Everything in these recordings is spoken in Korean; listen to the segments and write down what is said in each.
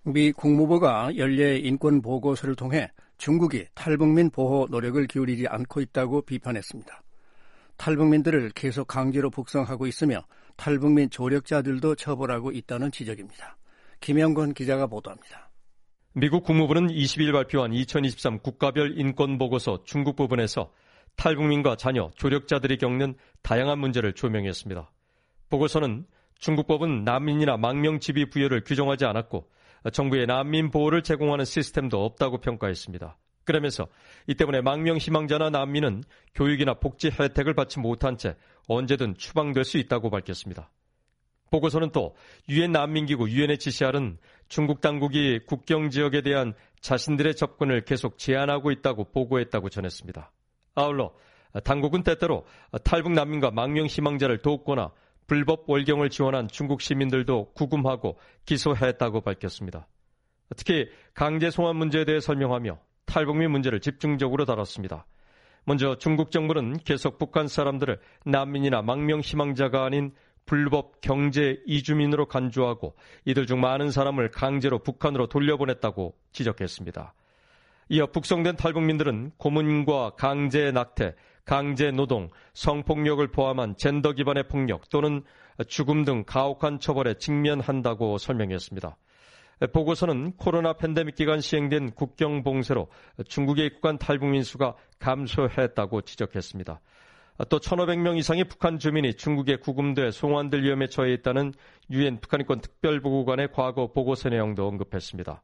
미 국무부가 연례 인권 보고서를 통해 중국이 탈북민 보호 노력을 기울이지 않고 있다고 비판했습니다. 탈북민들을 계속 강제로 북송하고 있으며 탈북민 조력자들도 처벌하고 있다는 지적입니다. 김영권 기자가 보도합니다. 미국 국무부는 20일 발표한 2023 국가별 인권보고서 중국 부분에서 탈북민과 자녀, 조력자들이 겪는 다양한 문제를 조명했습니다. 보고서는 중국법은 난민이나 망명지비 부여를 규정하지 않았고 정부의 난민 보호를 제공하는 시스템도 없다고 평가했습니다. 그러면서 이 때문에 망명 희망자나 난민은 교육이나 복지 혜택을 받지 못한 채 언제든 추방될 수 있다고 밝혔습니다. 보고서는 또 유엔 난민기구 UNHCR은 중국 당국이 국경 지역에 대한 자신들의 접근을 계속 제한하고 있다고 보고했다고 전했습니다. 아울러 당국은 때때로 탈북 난민과 망명 희망자를 돕거나 불법 월경을 지원한 중국 시민들도 구금하고 기소했다고 밝혔습니다. 특히 강제 송환 문제에 대해 설명하며 탈북민 문제를 집중적으로 다뤘습니다. 먼저 중국 정부는 계속 북한 사람들을 난민이나 망명 희망자가 아닌 불법 경제 이주민으로 간주하고 이들 중 많은 사람을 강제로 북한으로 돌려보냈다고 지적했습니다. 이어 북송된 탈북민들은 고문과 강제 낙태, 강제 노동, 성폭력을 포함한 젠더 기반의 폭력 또는 죽음 등 가혹한 처벌에 직면한다고 설명했습니다. 보고서는 코로나 팬데믹 기간 시행된 국경 봉쇄로 중국에 입국한 탈북민 수가 감소했다고 지적했습니다. 또 1,500명 이상의 북한 주민이 중국에 구금돼 송환될 위험에 처해 있다는 유엔 북한인권 특별보고관의 과거 보고서 내용도 언급했습니다.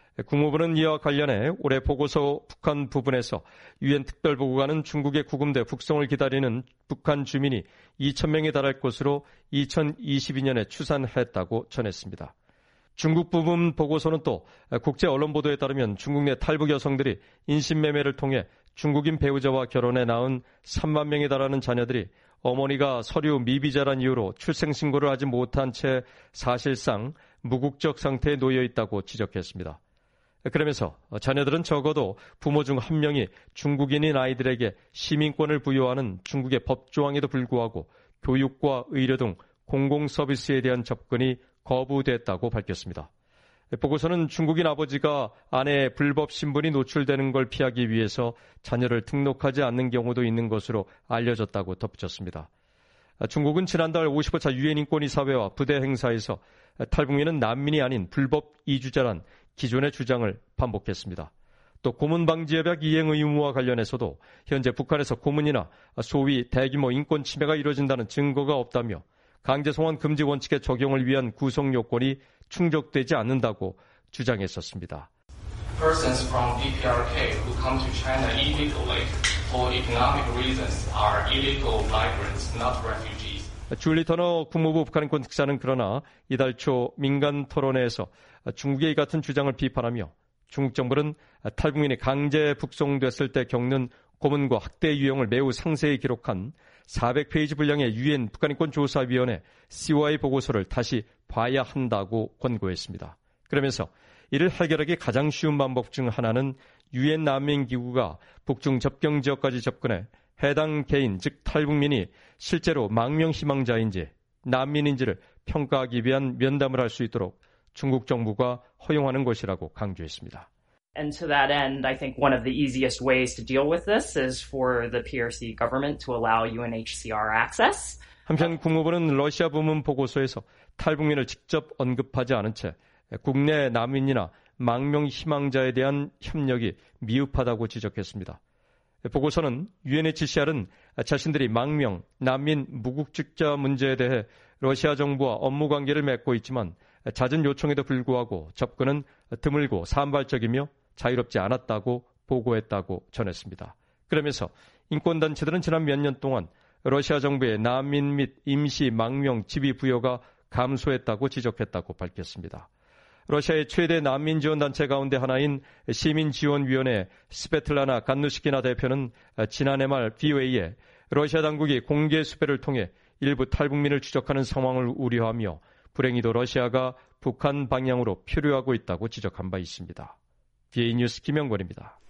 국무부는 이와 관련해 올해 보고서 북한 부분에서 유엔 특별보고관은 중국에 구금돼 북송을 기다리는 북한 주민이 2,000명에 달할 것으로 2022년에 추산했다고 전했습니다. 중국 부분 보고서는 또 국제 언론 보도에 따르면 중국 내 탈북 여성들이 인신매매를 통해 중국인 배우자와 결혼해 낳은 3만 명에 달하는 자녀들이 어머니가 서류 미비자란 이유로 출생신고를 하지 못한 채 사실상 무국적 상태에 놓여 있다고 지적했습니다. 그러면서 자녀들은 적어도 부모 중 한 명이 중국인인 아이들에게 시민권을 부여하는 중국의 법조항에도 불구하고 교육과 의료 등 공공서비스에 대한 접근이 거부됐다고 밝혔습니다. 보고서는 중국인 아버지가 아내의 불법 신분이 노출되는 걸 피하기 위해서 자녀를 등록하지 않는 경우도 있는 것으로 알려졌다고 덧붙였습니다. 중국은 지난달 55차 유엔 인권이사회와 부대 행사에서 탈북민은 난민이 아닌 불법 이주자란 기존의 주장을 반복했습니다. 또 고문 방지협약 이행 의무와 관련해서도 현재 북한에서 고문이나 소위 대규모 인권 침해가 이루어진다는 증거가 없다며 강제 송환 금지 원칙의 적용을 위한 구성 요건이 충족되지 않는다고 주장했었습니다. Persons from DPRK who come to China illegally for economic reasons are illegal migrants, not refugees. 줄리 터너 국무부 북한인권 특사는 그러나 이달 초 민간 토론회에서 중국의 이 같은 주장을 비판하며 중국 정부는 탈북민이 강제 북송됐을 때 겪는 고문과 학대 유형을 매우 상세히 기록한 400페이지 분량의 유엔 북한인권조사위원회 COI 보고서를 다시 봐야 한다고 권고했습니다. 그러면서 이를 해결하기 가장 쉬운 방법 중 하나는 유엔 난민기구가 북중 접경 지역까지 접근해 해당 개인, 즉 탈북민이 실제로 망명 희망자인지 난민인지를 평가하기 위한 면담을 할 수 있도록 중국 정부가 허용하는 것이라고 강조했습니다. And to that end, I think one of the easiest ways to deal with this is for the PRC government to allow UNHCR access. 한편 국무부는 러시아 부문 보고서에서 탈북민을 직접 언급하지 않은 채 국내 난민이나 망명 희망자에 대한 협력이 미흡하다고 지적했습니다. 보고서는 UNHCR은 자신들이 망명, 난민, 무국적자 문제에 대해 러시아 정부와 업무 관계를 맺고 있지만 잦은 요청에도 불구하고 접근은 드물고 산발적이며 자유롭지 않았다고 보고했다고 전했습니다. 그러면서 인권단체들은 지난 몇 년 동안 러시아 정부의 난민 및 임시 망명 지비 부여가 감소했다고 지적했다고 밝혔습니다. 러시아의 최대 난민 지원 단체 가운데 하나인 시민지원위원회 스베틀라나 간누시키나 대표는 지난해 말 VOA에 러시아 당국이 공개 수배를 통해 일부 탈북민을 추적하는 상황을 우려하며 불행히도 러시아가 북한 방향으로 표류하고 있다고 지적한 바 있습니다. VA 뉴스 김영권입니다.